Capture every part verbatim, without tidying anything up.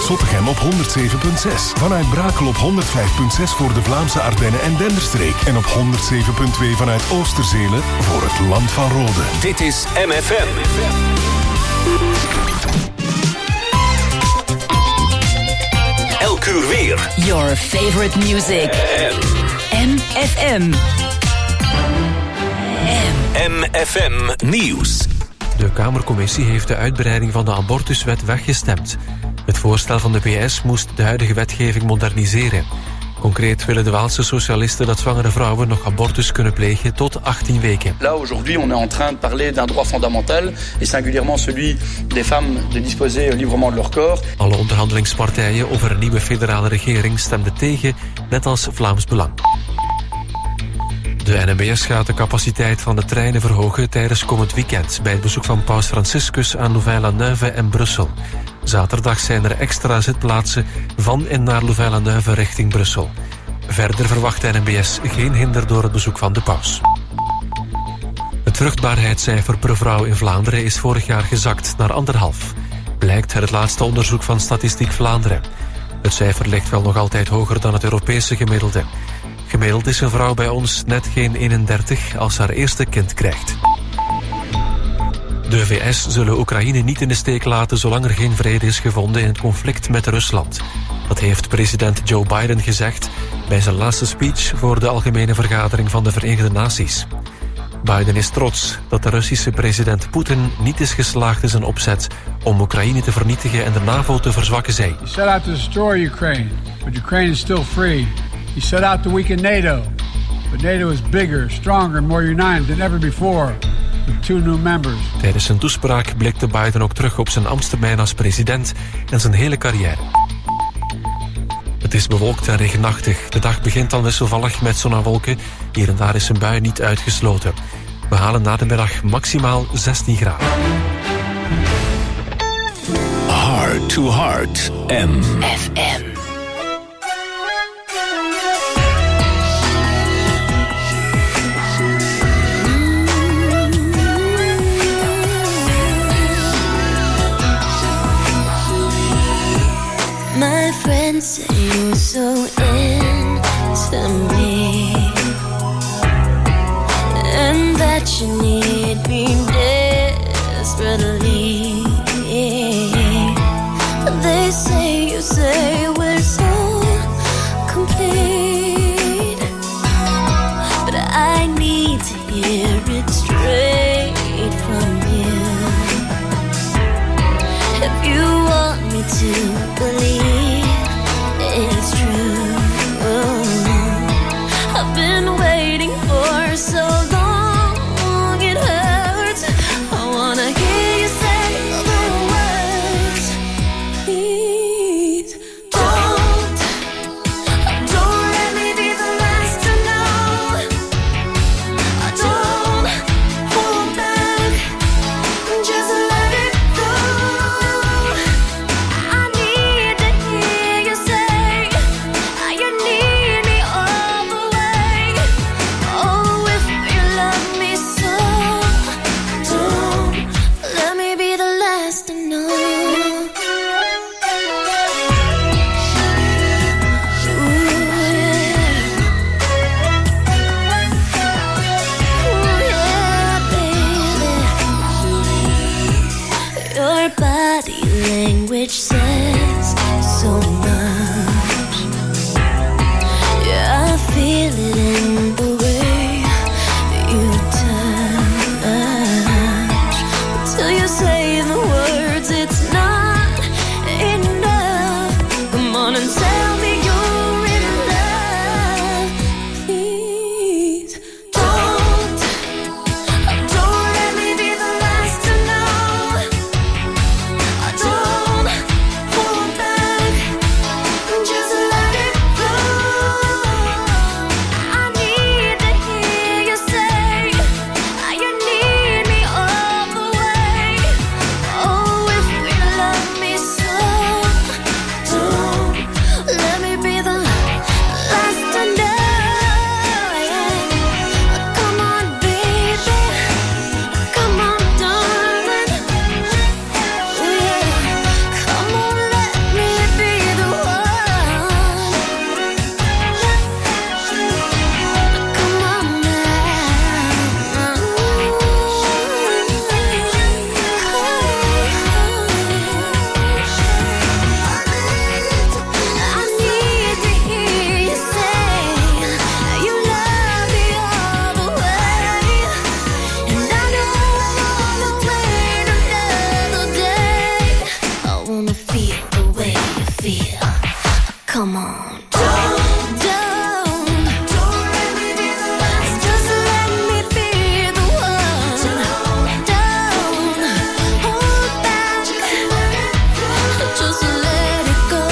Zottegem op honderd zeven komma zes. Vanuit Brakel op honderd vijf komma zes voor de Vlaamse Ardennen en Denderstreek. En op honderd zeven komma twee vanuit Oosterzelen voor het Land van Rode. Dit is M F M. Elk uur weer. Your favorite music. M F M. M F M Nieuws. De Kamercommissie heeft de uitbreiding van de abortuswet weggestemd. Het voorstel van de P S moest de huidige wetgeving moderniseren. Concreet willen de Waalse socialisten dat zwangere vrouwen nog abortus kunnen plegen tot achttien weken. Là, aujourd'hui, on est en train de parler d'un droit fondamental et singulièrement celui des femmes de disposer librement de leur corps. Alle onderhandelingspartijen over een nieuwe federale regering stemden tegen, net als Vlaams Belang. De N M B S gaat de capaciteit van de treinen verhogen tijdens komend weekend bij het bezoek van Paus Franciscus aan Louvain-la-Neuve en Brussel. Zaterdag zijn er extra zitplaatsen van en naar Louvain-la-Neuve richting Brussel. Verder verwacht de N M B S geen hinder door het bezoek van de paus. Het vruchtbaarheidscijfer per vrouw in Vlaanderen is vorig jaar gezakt naar anderhalf. Blijkt uit het laatste onderzoek van Statistiek Vlaanderen. Het cijfer ligt wel nog altijd hoger dan het Europese gemiddelde. Gemiddeld is een vrouw bij ons net geen eenendertig als haar eerste kind krijgt. De V S zullen Oekraïne niet in de steek laten zolang er geen vrede is gevonden in het conflict met Rusland. Dat heeft president Joe Biden gezegd bij zijn laatste speech voor de Algemene Vergadering van de Verenigde Naties. Biden is trots dat de Russische president Poetin niet is geslaagd in zijn opzet om Oekraïne te vernietigen en de NAVO te verzwakken, zei. He set out to destroy Ukraine, but Ukraine is still free. He set out to weaken NATO, but NATO is bigger, stronger and more united than ever before. With two new members. Tijdens zijn toespraak blikte Biden ook terug op zijn ambtstermijn als president en zijn hele carrière. Het is bewolkt en regenachtig. De dag begint dan wisselvallig met zon en wolken. Hier en daar is een bui niet uitgesloten. We halen na de middag maximaal zestien graden. Heart to Heart. M F M. My friends say you're so into me, and that you need me desperately. They say, you say we're so complete, but I need to hear it straight from you. If you want me to believe it's true, I've been waiting for so long, it hurts. I wanna hear you say the words. Please don't, don't let me be the last to know. Don't hold back, just let it go. I need to hear you say you need me all the way. Oh, if you love me so, don't let me be the last to know. Come on. Don't, don't, don't let me be the last. Just let me be the one. Don't, don't hold back. Just let it go.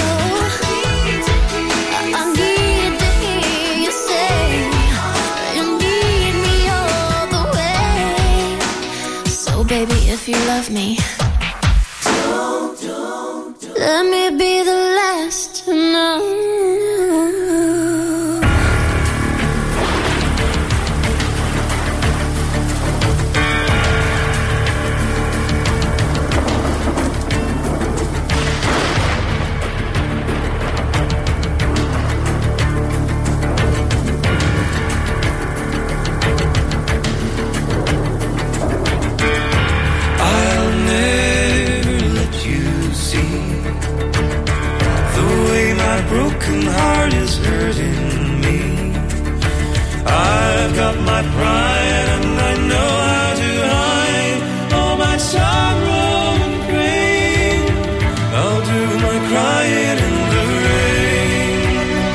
I need to hear you say you need me all the way. So baby, if you love me, don't, don't, don't let me be the last to know. I'll never let you see the way my broken heart is hurting me. I've got my pride and I know how to hide all my sorrow and pain. I'll do my crying in the rain.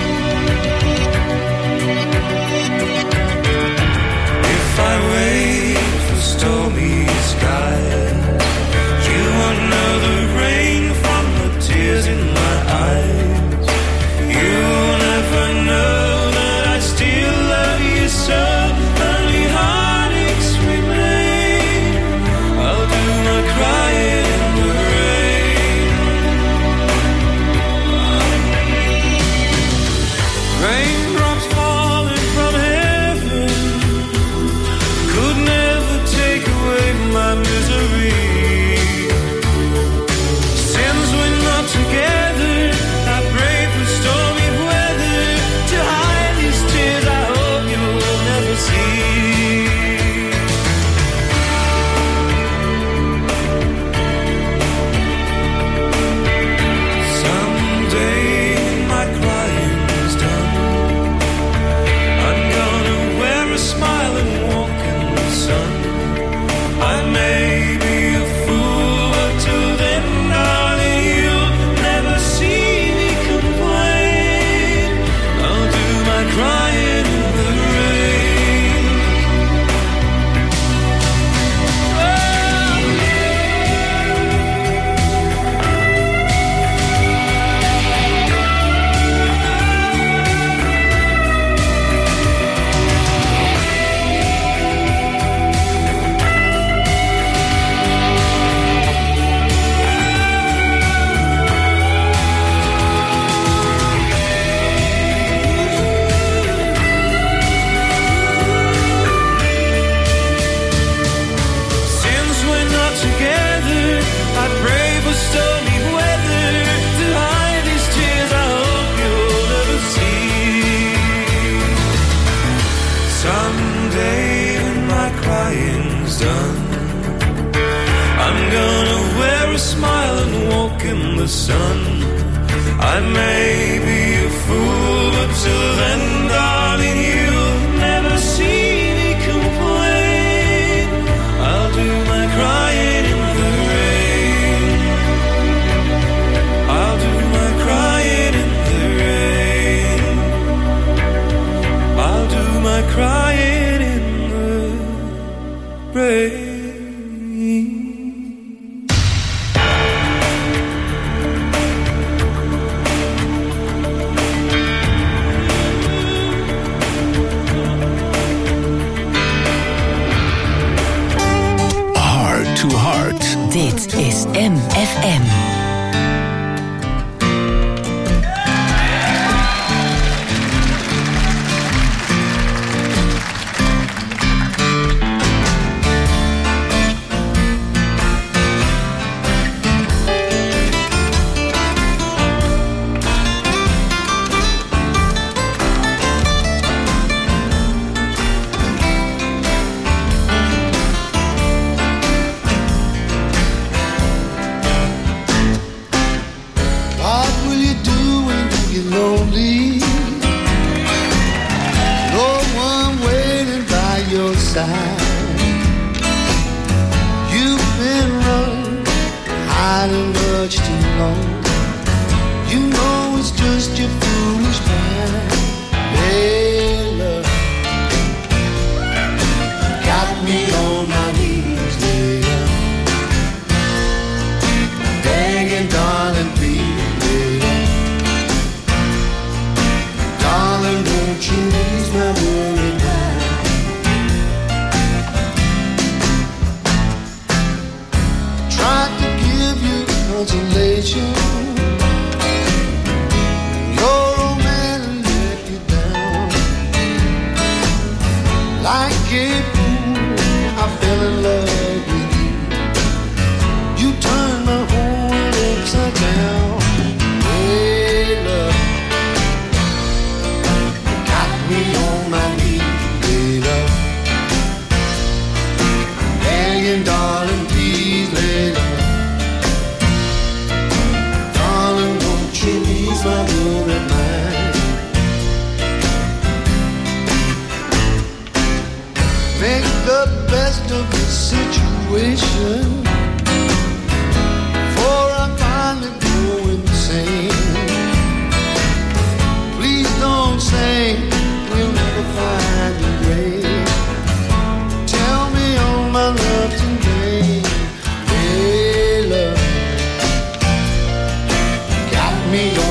If I wait for stormy skies, you won't know the rain from the tears in my eyes. You'll never know that I still love you so. Only heartaches remain. I'll do my crying in the rain. Raindrops falling from heaven could never take away my misery. Since we're not together, I pray for stormy weather to hide these tears I hope you'll never see. Someday when my crying's done, I'm gonna wear a smile and walk in the sun. I may be a fool, but till then, darling, you'll never see me complain. I'll do my crying in the rain. Since we're not together, I pray for stormy weather to hide these tears I hope you'll never see. Someday when my crying's done, I'm gonna wear a smile and walk in the sun. I may be a fool, but till then, darling, you'll never see me complain. I'll do my crying in the rain. I'll do my crying in the rain. I'll do my crying in the rain. Heart to Heart. Dit is M F M. much too long. You know it's just your foolish mind. Layla, got me on my knees, Layla, begging, darling, please, Layla, darling, won't you ease my worry mind? Tried to give you consolation. Your old man let you down. Like a fool, I fell in love with you. You turned my whole world upside down. Hey, love, got me on my knees, hey, love, begging, darling, please, hey, love, my worried mind. Make the best of the situation, for I finally go insane. Please don't say we'll never find a grave. Tell me all my love today. Hey, love, got me on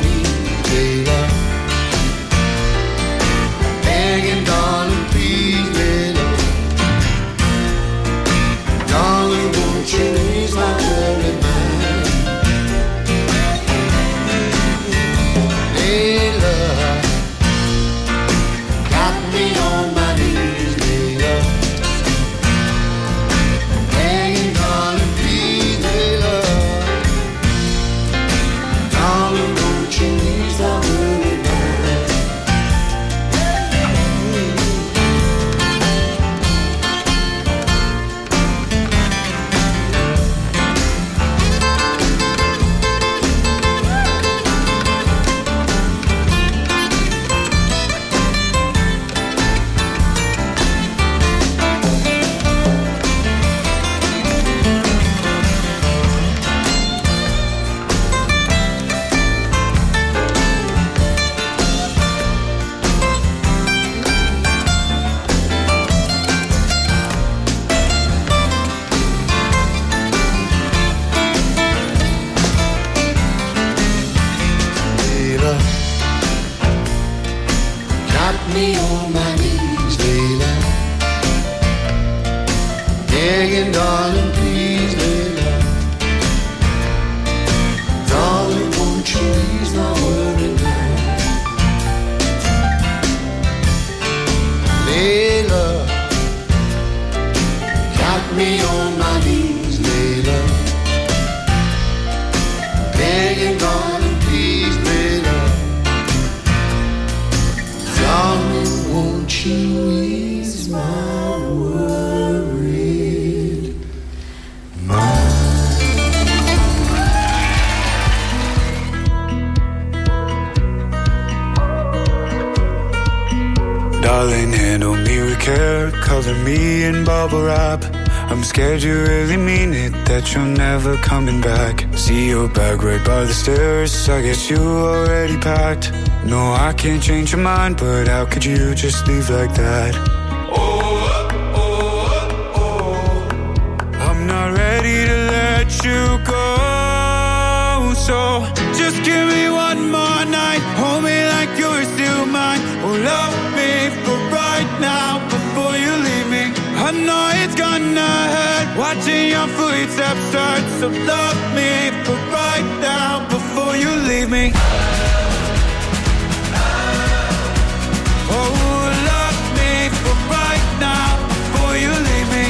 Darling, handle me with care, cover me in bubble wrap. I'm scared you really mean it, that you're never coming back. See your bag right by the stairs, I guess you already packed. No, I can't change your mind, but how could you just leave like that? Oh, oh, oh, oh. I'm not ready to let you go. So just give me one more night, hold me like you're still mine. Oh, love me for right now before you leave me. I know it's gonna hurt watching your footsteps start. So love me for right now before you leave me. Oh, love me for right now before you leave me.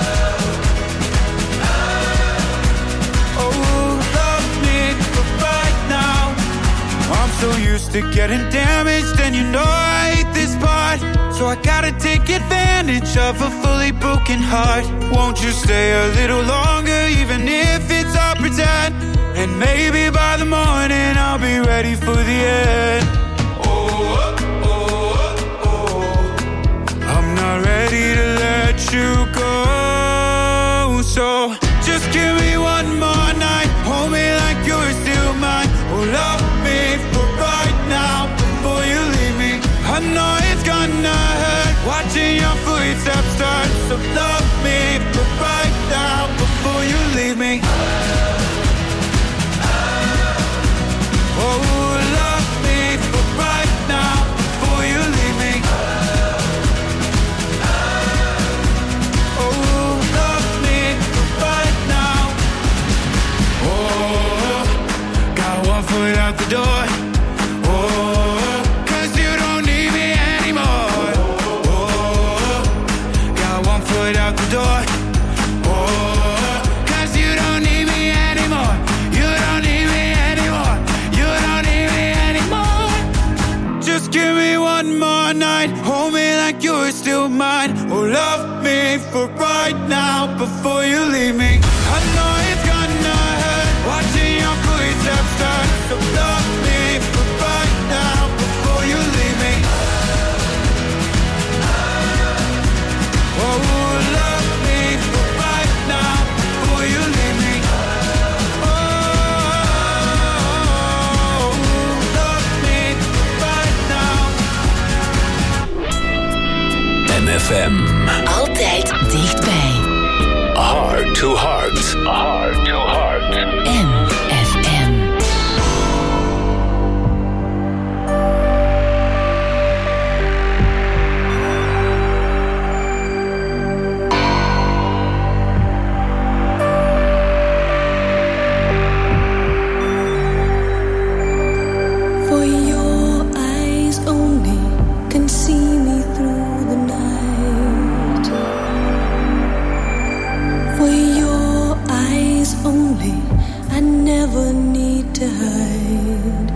Oh, love me for right now. I'm so used to getting damaged, and you know I hate this part. So I gotta take advantage of a fully broken heart. Won't you stay a little longer, even if it's all pretend? And maybe by the morning I'll be ready for the end. Oh, oh, oh, oh. I'm not ready to let you go. So just give me one more night, hold me like you're still mine. Oh, love me So love me for right now before you leave me. Oh, love me for right now before you leave me. Oh, love me for right now. Oh, got one foot out the door. Oh, 'cause you don't need me anymore. Oh, got one foot out the door. Oh, 'cause you don't need me anymore. You don't need me anymore. You don't need me anymore. Just give me one more night. Hold me like you're still mine. Oh, love me for right now before you leave me. I know it's gonna hurt watching your footsteps start. So love me for right now before you leave me. Oh, love me for right now before you leave me. Oh, love me for right now. M F M. Altijd dichtbij. Heart to heart. Heart to heart. M F M. For your eyes only can see me through the night. For your eyes only, I never need to hide.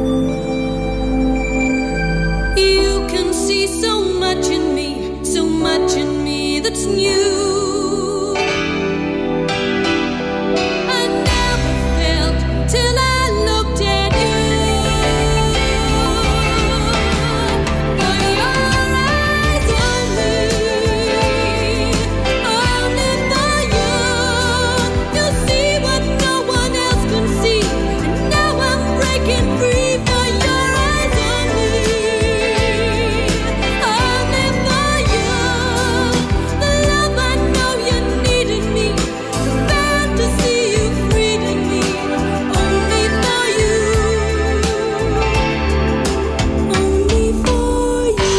You can see so much in me, so much in me that's new. I never felt till I looked at you. For your eyes only, only for you. You'll see what no one else can see. And now I'm breaking free for your eyes only, only for you. The love I know you needed me, the fantasy you freed in me, only for you, only for you.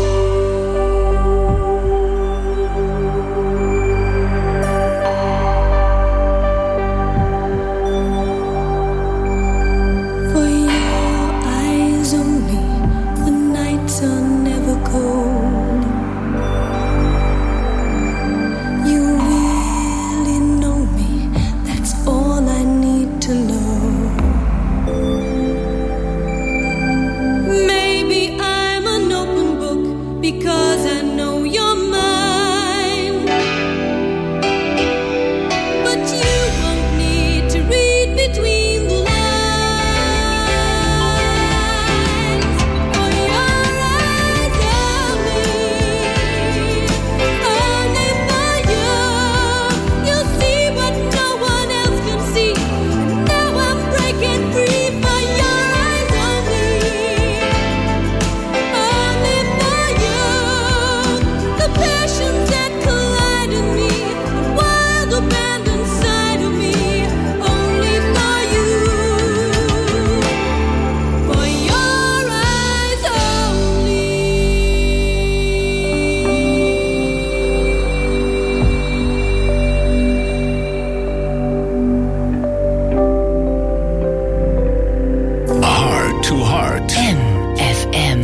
For your eyes only, the nights are never cold. You really know me, that's all I need to know. Maybe I'm an open book because I know you're mine. But you won't need to read between the lines. For your eyes only, only for you. You'll see what no one else can see. And now I'm breaking free for your eyes only, only for you. The passions that collide in me, the wild abandon side of me, only for you. For your eyes only. Heart to heart. M F M.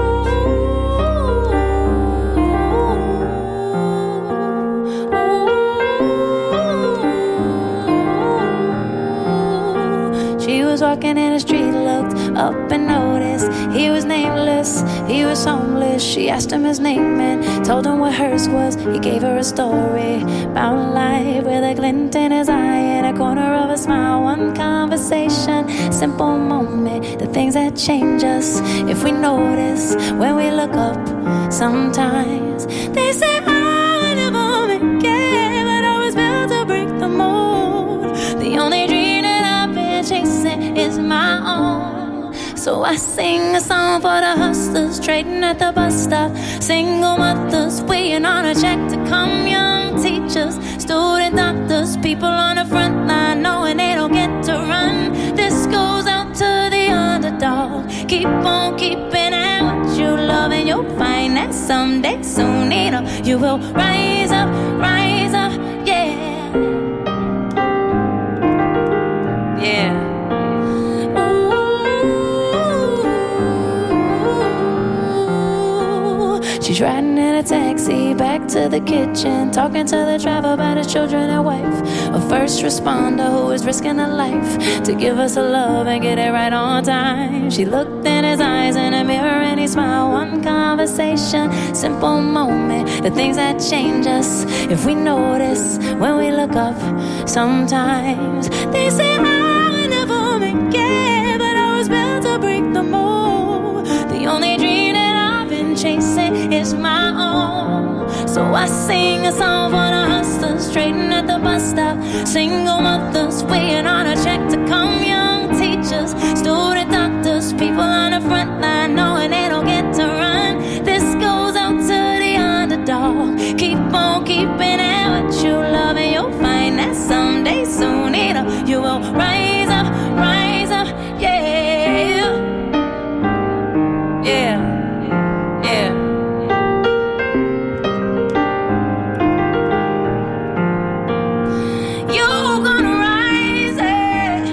She was walking in the street, looked up and noticed he was nameless, he was homeless. She asked him his name and told him what hers was. He gave her a story about life with a glint in his eye and a corner of a smile. One conversation, simple moment, the things that change us if we notice when we look up. Sometimes they say I will never make it, but I was built to break the mold. The only dream that I've been chasing is my own. So I sing a song for the hustlers trading at the bus stop, single mothers waiting on a check to come, young teachers, student doctors, people on the front line knowing they don't get to run. This goes out to the underdog. Keep on keeping at what you love, and you'll find that someday, soon enough, you will rise up, rise up, yeah. Yeah. She's riding in a taxi back to the kitchen, talking to the driver about his children and wife. A first responder who is risking her life to give us a love and get it right on time. She looked in his eyes in a mirror and he smiled. One conversation, simple moment, the things that change us if we notice when we look up. Sometimes they say I will never make it, but I was built to break the mold. The only dream that I've been chasing is my own. So I sing a song for the hustlers trading at the bus stop, single mothers waiting on a check to come, young teachers, student doctors, people on the front line knowing they don't get to run. This goes out to the underdog. Keep on keeping at what you love, and you'll find that someday, soon enough, you will rise up, rise up, yeah. Yeah. Yeah. You're gonna rise it.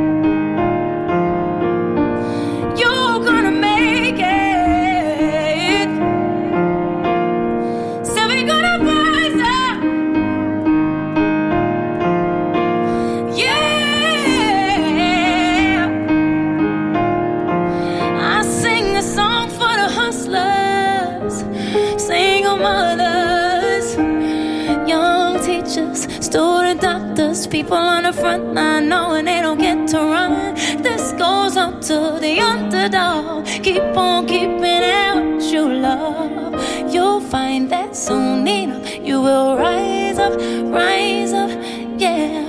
You're gonna make it. So we're gonna rise up. Yeah. I sing a song for the hustlers, single mothers, young teachers, student doctors, people on the front line knowing they don't get to run. This goes out to the underdog. Keep on keeping at what you love. You'll find that soon enough you will rise up, rise up, yeah.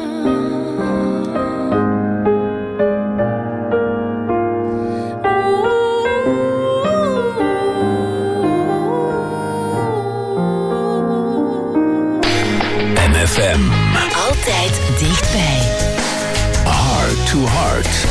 M F M. Altijd dichtbij. Heart to Heart.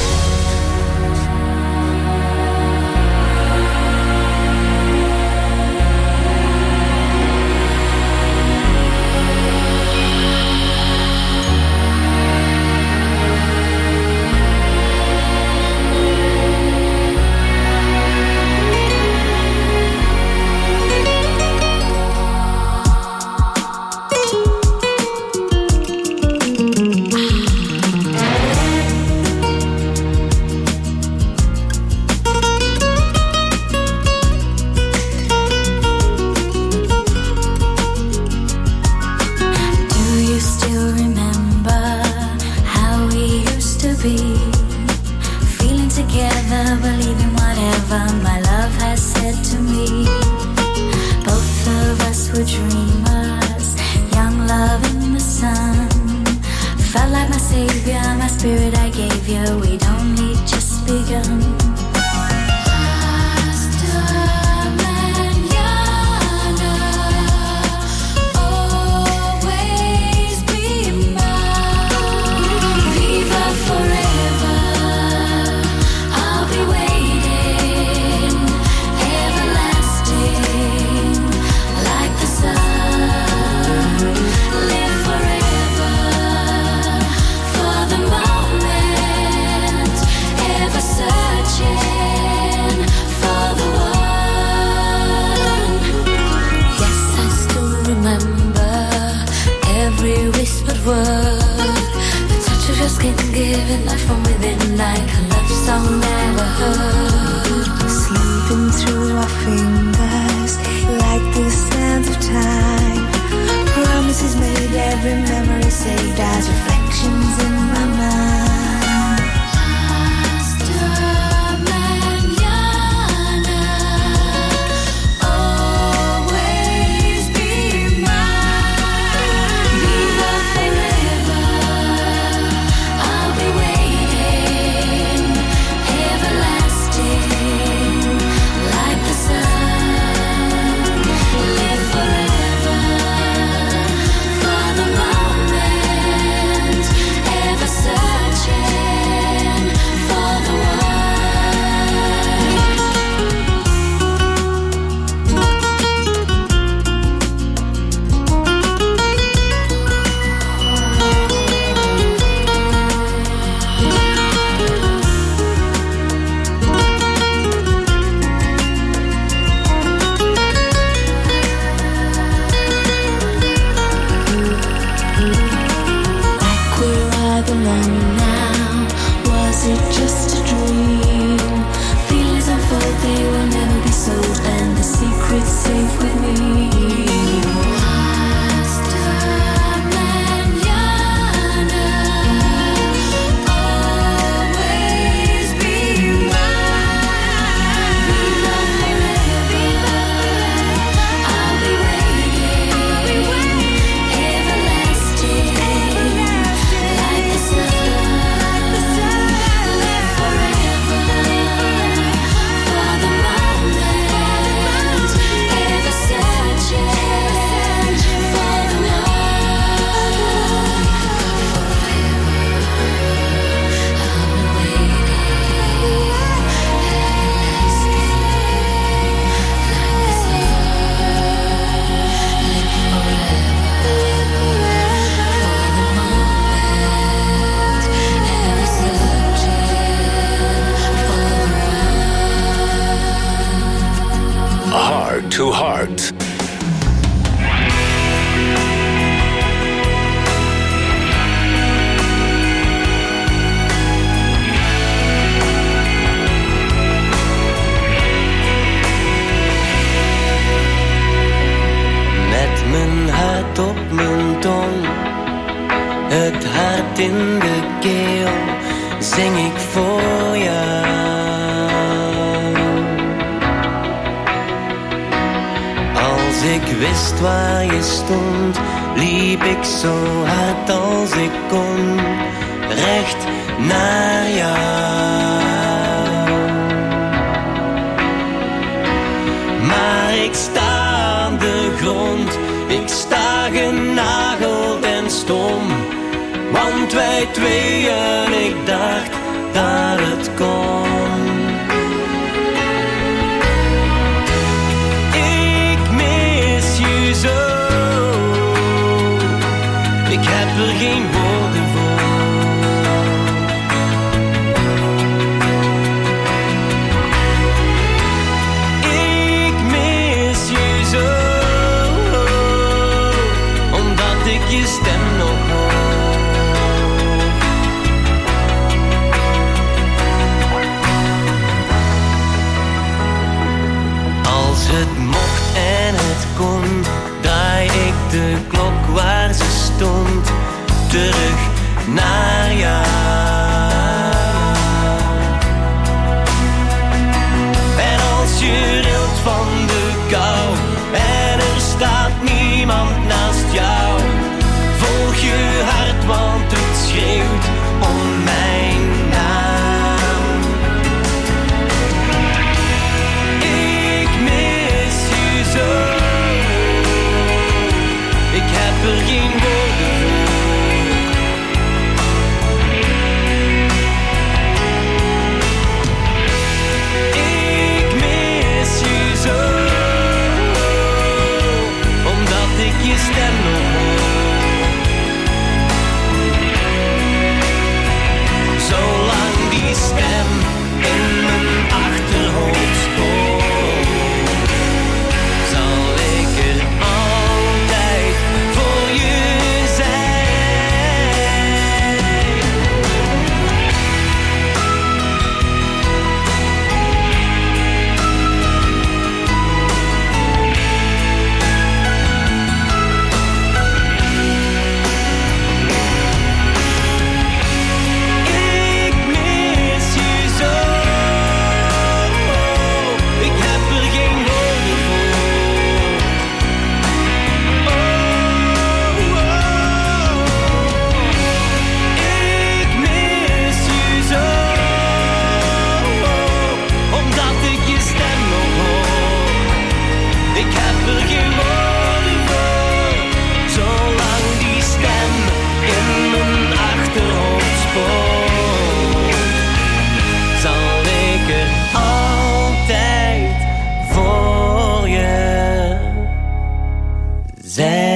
Everlasting Heart to Heart. Met mijn hart op mijn tong, het hart in de keel, zing ik voor jou. Als ik wist waar je stond, liep ik zo hard als ik kon, recht naar jou. Maar ik sta aan de grond, ik sta genageld en stom, want wij tweeën, ik dacht dat het kon. Ik mis je zo, ik heb er geen woorden voor. Ik mis je zo, omdat ik je stem nog hoor. Als het mocht en het kon, draai ik de klok waar ze stond, terug naar jou. En als je rilt van de kou en er staat niemand naast jou, volg je hart, want het schreeuwt om mijn naam. Ik mis je zo, ik heb er geen woorden voor. Ik mis je zo, omdat ik je stem nog hoor. Zolang die stem in mijn achterhoofd spoort, zal ik er altijd voor je zijn. Ik mis je zo, ik heb er geen woorden voor. Oh, oh, ik mis je zo, omdat ik je stem nog hoor. Ik heb er geen woorden voor, zolang die stem in mijn achterhoofd spoort, zal ik er altijd voor je zijn.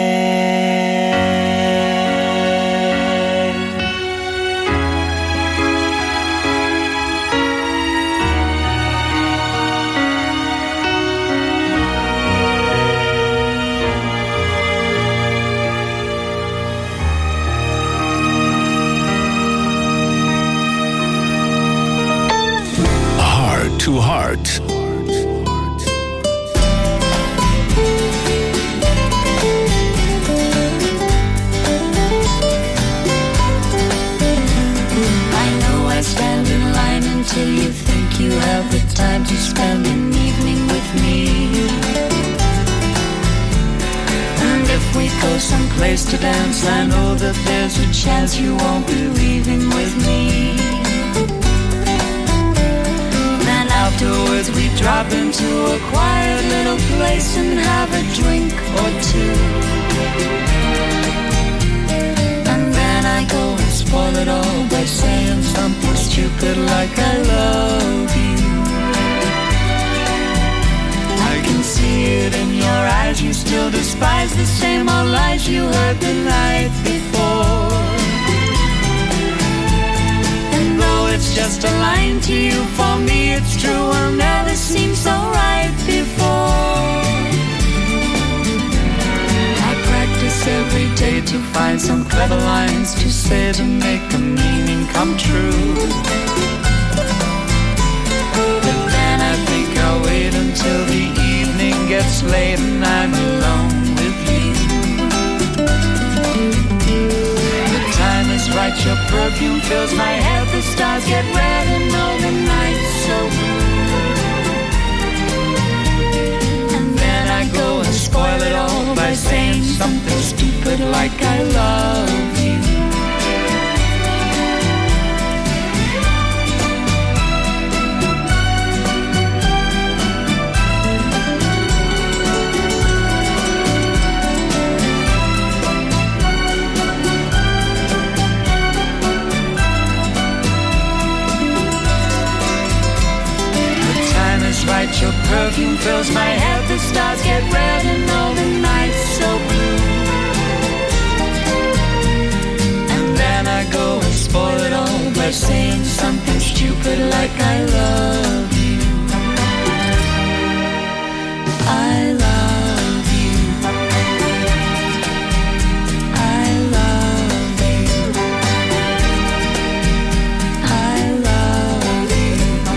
Heart to Heart. I know I stand in line until you think you have the time to spend an evening with me. And if we go someplace to dance, I know that there's a chance you won't be leaving with me. Then afterwards we drop into a quiet little place and have a drink or two. And then I go and spoil it all by saying something stupid like I love you. I can see it in your eyes, you still despise the same old lies you heard the night before. And though it's just a line to you, for me it's true, will never seem so right before. to find some clever lines to say to make the meaning come true. But then I think I'll wait until the evening gets late and I'm alone with you. The time is right, your perfume fills my head, the stars get red and all the night's so blue. I go and spoil it all by saying something stupid like I love you. Right, your perfume fills my head, the stars get red and all the night's so blue. And then I go and spoil it all by saying something stupid like I love you. I love you. I love you. I love you.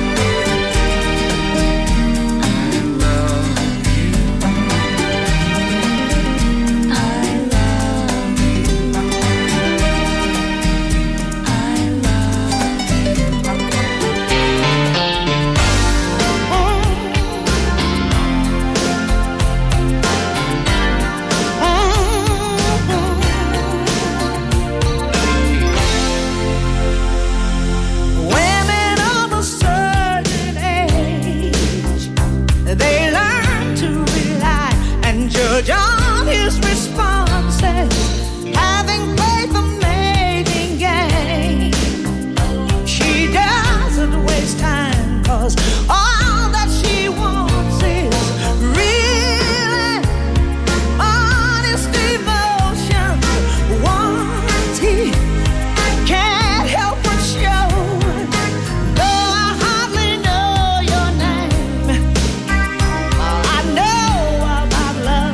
John, his responses, having played the mating game. She doesn't waste time, cause all that she wants is really honest emotion. What he can't help but show, though I hardly know your name. I know about love.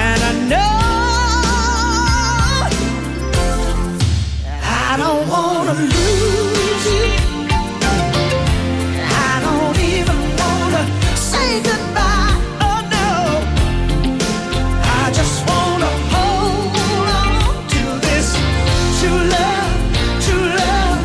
I don't wanna lose you. I don't even wanna say goodbye. Oh no, I just wanna hold on to this true love, true love.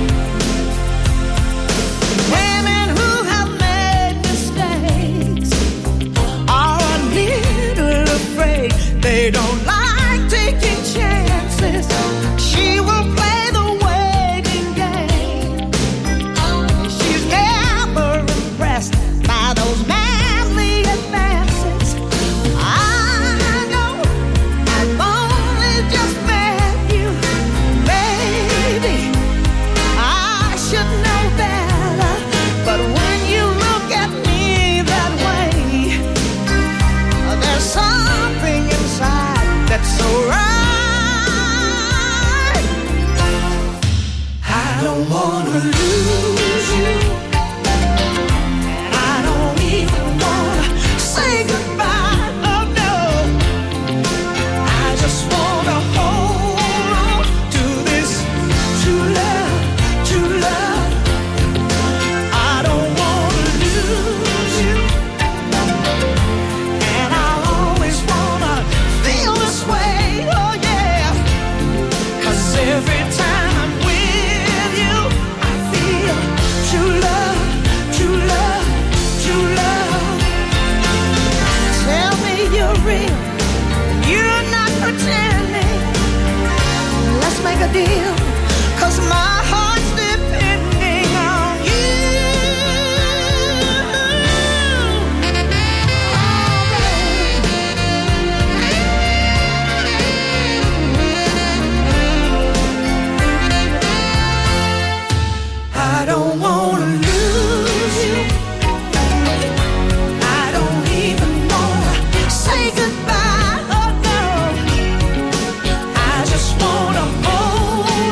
Women who have made mistakes are a little afraid. They don't like taking chances. She will play the waiting game. She's never impressed by those manly advances. I know I've only just met you, baby. I should know better, but when you look at me that way, there's something inside that's so right. I don't wanna lose you, and I don't even wanna say goodbye. Oh no, I just wanna hold on to this true love, true love. I don't wanna lose you, and I always wanna feel this way. Oh yeah, cause every time I'm with you, I feel true love, true love, true love. Tell me you're real, you're not pretending. Let's make a deal, cause my heart's depending on you. I don't wanna lose you. I don't even wanna say goodbye. Oh no, I just wanna hold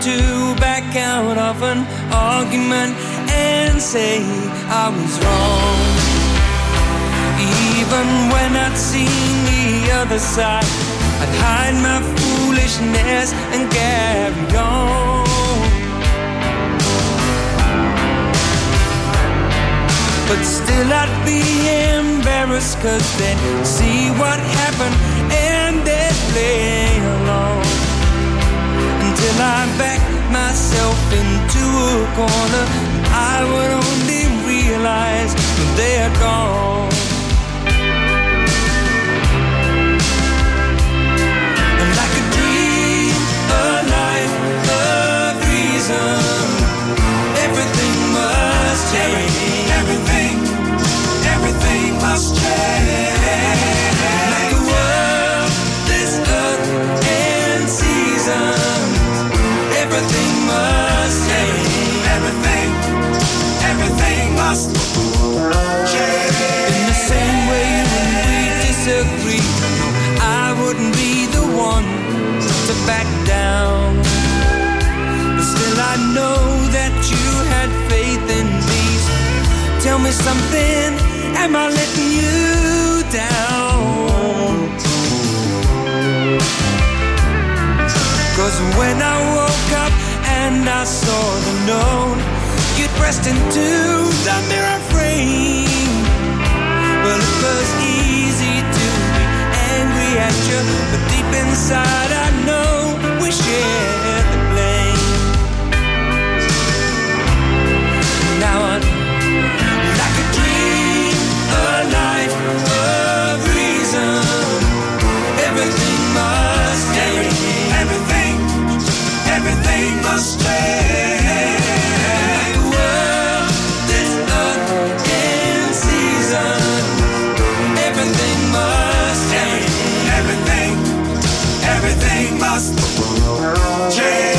to back out of an argument and say I was wrong. Even when I'd seen the other side, I'd hide my foolishness and carry on. But still I'd be embarrassed, cause they'd see what happened and they'd play along. Until I backed myself into a corner, I would only realize that they had gone. And like a dream, a life, a reason, everything must change. Everything, everything must change. Like the world, this earth and seasons, everything must change. Everything, everything must change. In the same way when we disagree, I wouldn't be the one to back down. But still I know that you had faith in me. Tell me something, am I letting you down? Cause when I woke up and I saw the note, you'd pressed into the mirror frame. Well, it was easy to be angry at you, but deep inside I know we shared the blame. Now I like a dream, a life, a reason, everything must change. Everything, everything must change. Like the world, this earth and season, everything must change. Everything, everything must change.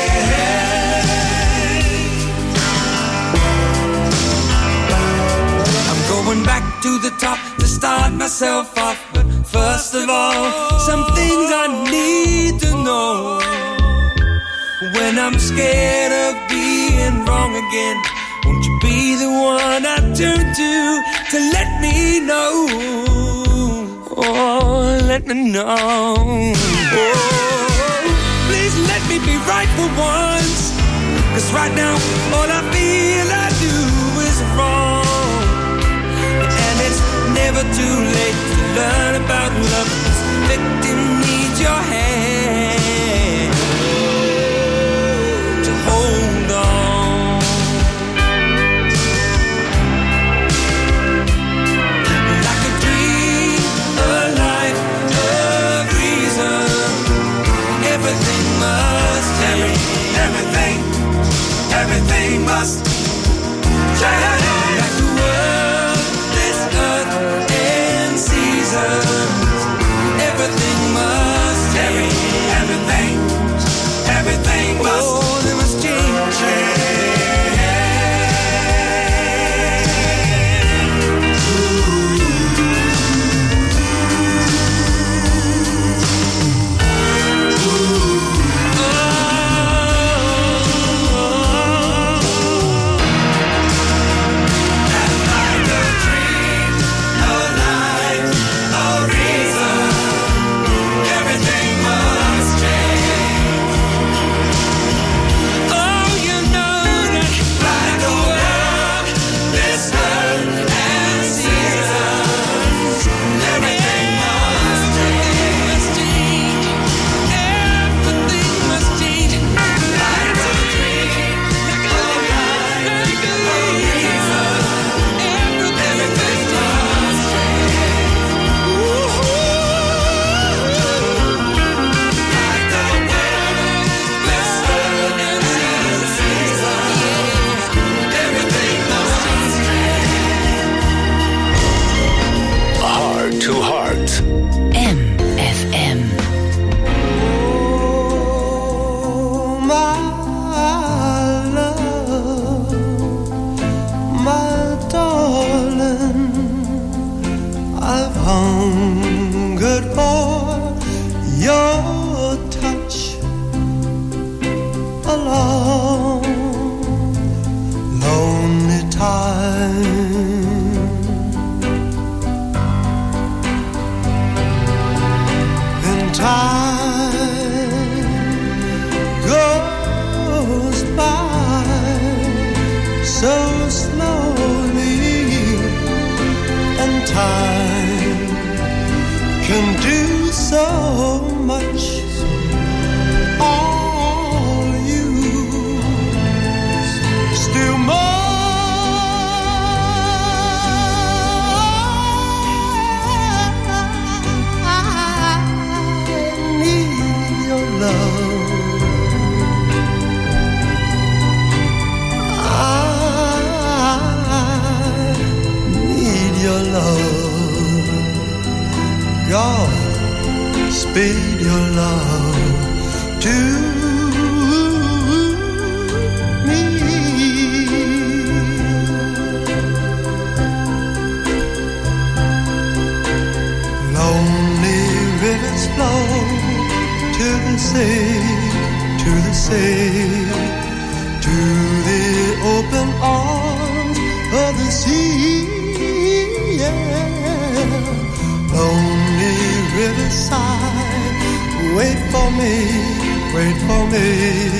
Going back to the top to start myself off. But first of all, some things I need to know. When I'm scared of being wrong again, won't you be the one I turn to to let me know? Oh, let me know. Oh, please let me be right for once. Cause right now, all I feel I do is wrong. Never too late to learn about love. This victim needs your hand to hold on. Like a dream, a life, a reason, everything must change. Everything, everything must change. Like the world, this earth and seasons, everything must change. Everything, everything must. Oh, there must change. can do so much. All you still more. God, speed your love to me. Lonely rivers flow to the sea, to the sea, to the open arms of the sea. Yeah. Lonely riverside, wait for me, wait for me.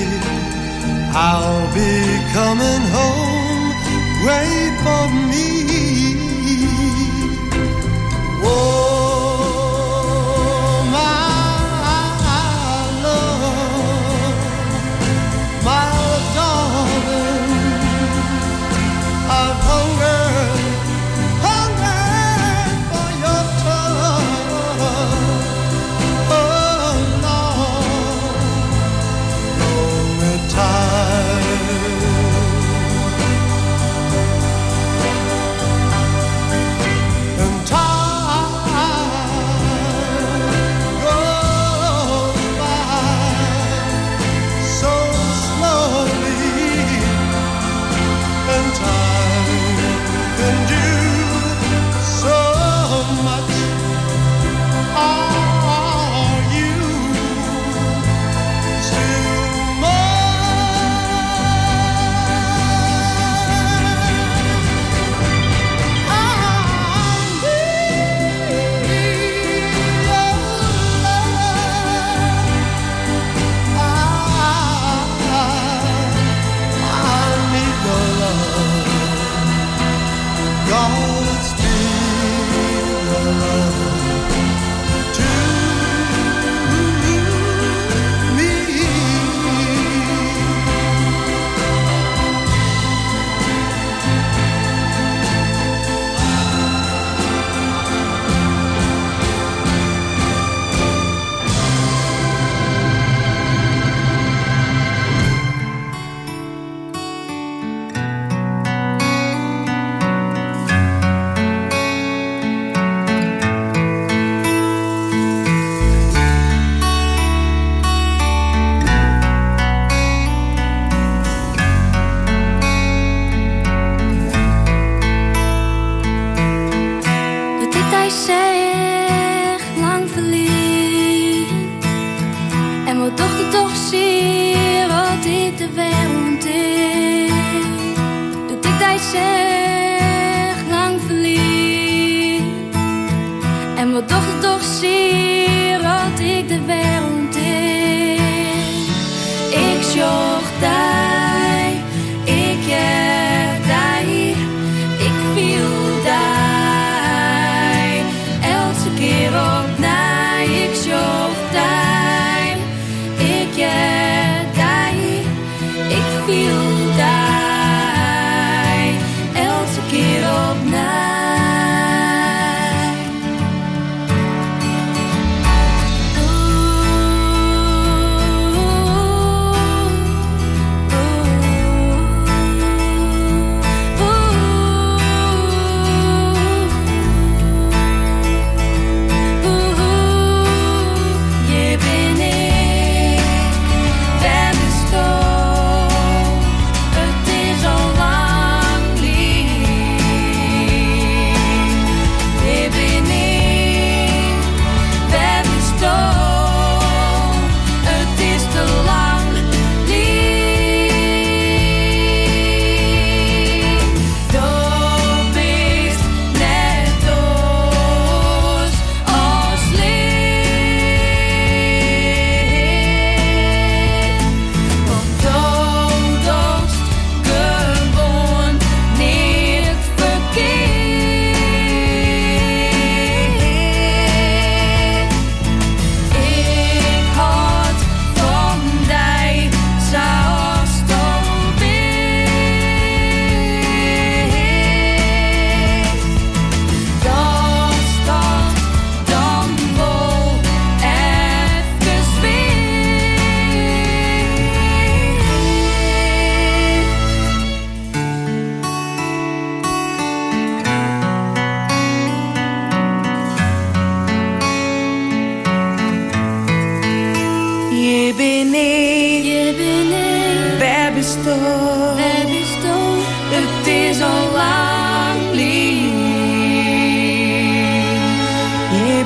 I'll be coming home, wait for me. Oh, my love, my darling, I've hungered.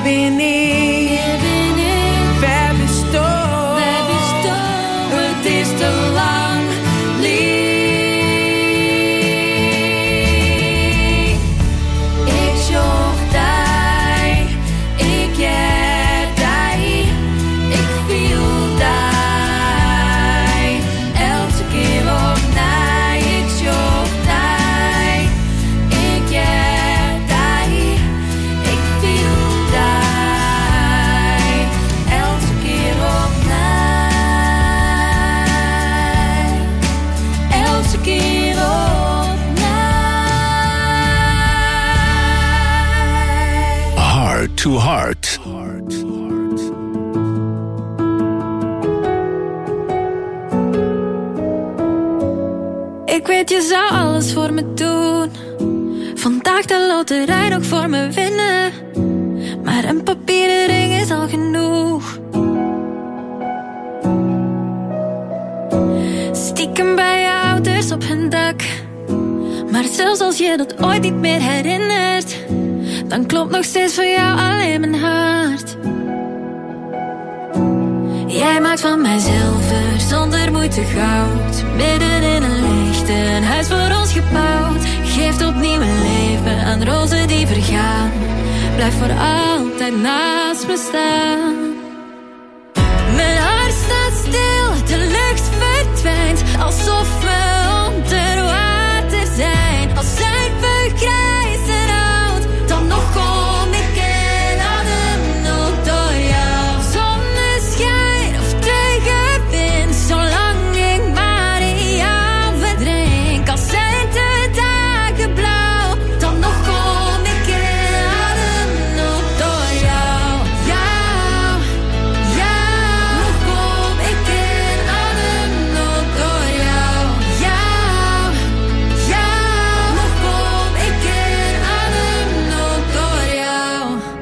bin ich, wer bist du? Het is te lang, lief. Ik zocht die, ik heb die, ik viel die. Elke keer opnieuw, ik zocht die, ik heb die, ik viel die. Elke keer opnieuw, elke keer opnieuw. Heart to Heart. Ik weet je zou alles voor me doen, vandaag de loterij nog voor me winnen, maar een papieren ring is al genoeg. Stiekem bij je ouders op hun dak, maar zelfs als je dat ooit niet meer herinnert, dan klopt nog steeds voor jou alleen mijn hart. Jij maakt van mij zilver, zonder moeite goud. Midden in een licht, een huis voor ons gebouwd. Geeft opnieuw een leven aan rozen die vergaan. Blijf voor altijd naast me staan. Mijn hart staat stil, de lucht verdwijnt, alsof we onder water zijn. Als zijn we grijs en oud, dan nog kom ik in ademnood door jou. Zonneschijn of tegenwind, zolang ik maar in jou verdrink. Als zijn de dagen blauw, dan nog kom ik in ademnood door jou. Jou, jou, nog kom ik in ademnood door jou. Jou, jou, nog kom ik in ademnood door jou.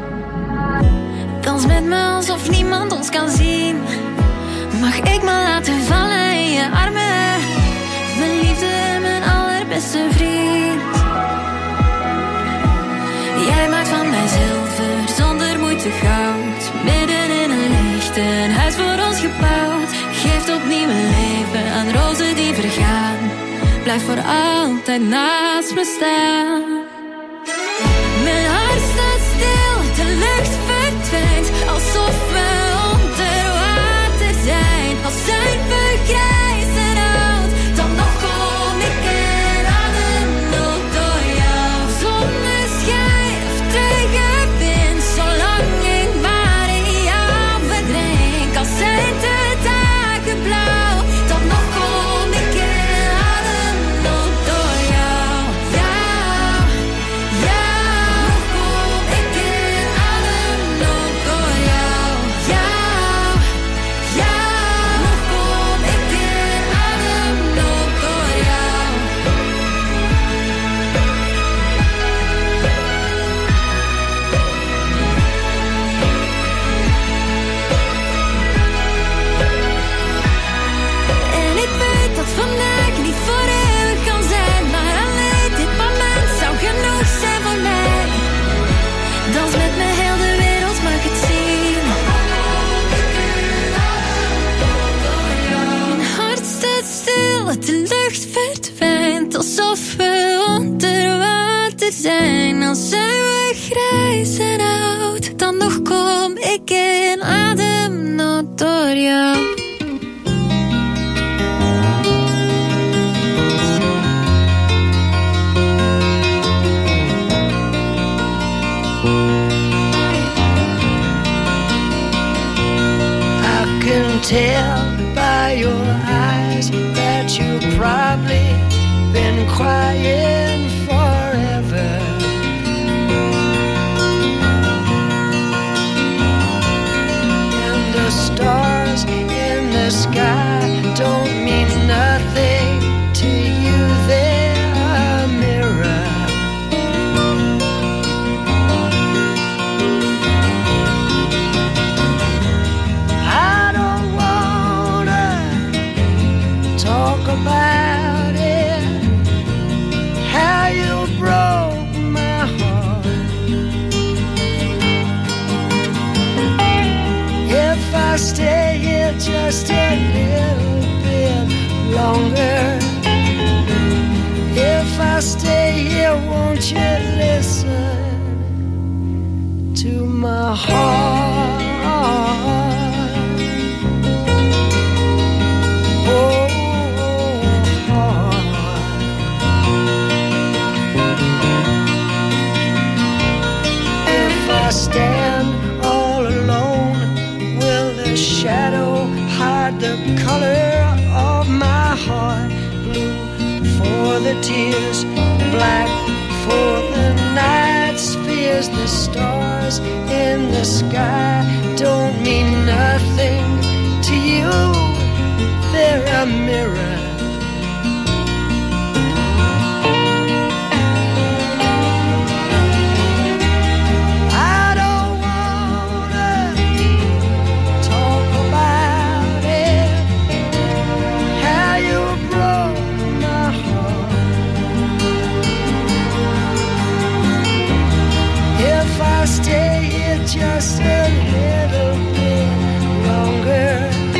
Dans met me alsof niemand ons kan zien. Mag ik me laten vallen in je armen? Mijn liefde en mijn allerbeste vriend. Jij maakt van mij zilver, zonder moeite goud. Midden in een licht, een huis voor ons gebouwd. Geeft opnieuw een leven aan rozen die vergaan. Blijf voor altijd naast me staan. Mijn hart staat stil, de lucht verdwijnt, alsof we onder water zijn. Als zijn we grijs en oud, dan nog kom ik in ademnood door jou. Zonneschijn of tegenwind, zolang ik maar in jou verdrink. Als zijn de dagen blauw, dan nog kom ik in ademnood door jou. Jou, jou, nog kom ik in ademnood door jou. Jou, jou, nog kom ik in ademnood door jou. En ik weet dat vandaag niet voor eeuwig kan zijn, maar alleen dit moment zou genoeg zijn voor mij. Dans met me, heel de wereld mag het zien. Mijn hart staat stil, de lucht verdwijnt, alsof we onder water zijn. Als zijn we grijs en oud, dan nog kom ik in ademnood door jou. I can tell by your eyes that you've probably been crying forever. And the stars in the sky don't mean nothing to you, they're a mirror. I don't wanna talk about it. stay here, won't you listen to my heart? Oh, heart. If I stand all alone, will the shadow hide the color of my heart? Blue for the tears, black for the night's fears. The stars in the sky don't mean nothing to you. They're a mirror. I don't wanna talk about it, how you broke my heart. If I stay here just a little bit longer,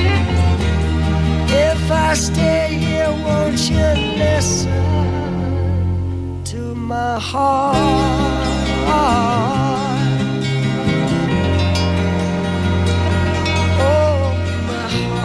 if I stay here, won't you listen to my heart? Oh, my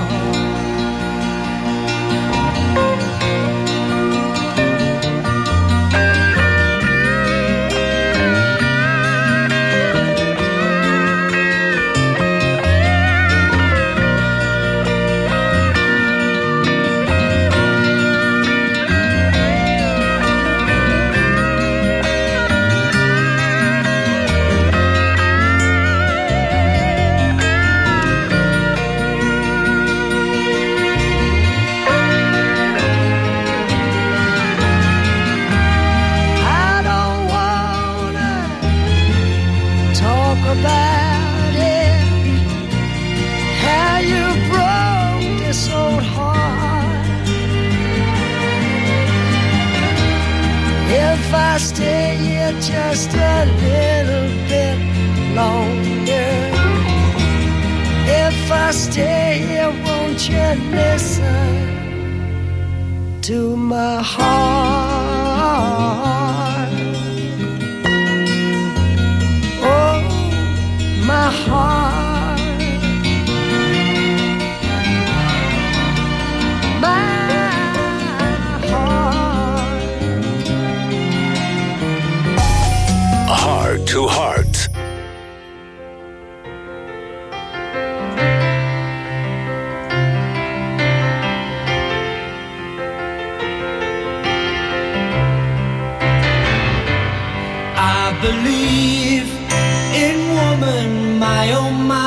about it, how you broke this old heart. If I stay here just a little bit longer, if I stay here, won't you listen to my heart? Oh, my heart, my heart. Heart to Heart. I believe in woman, my oh my.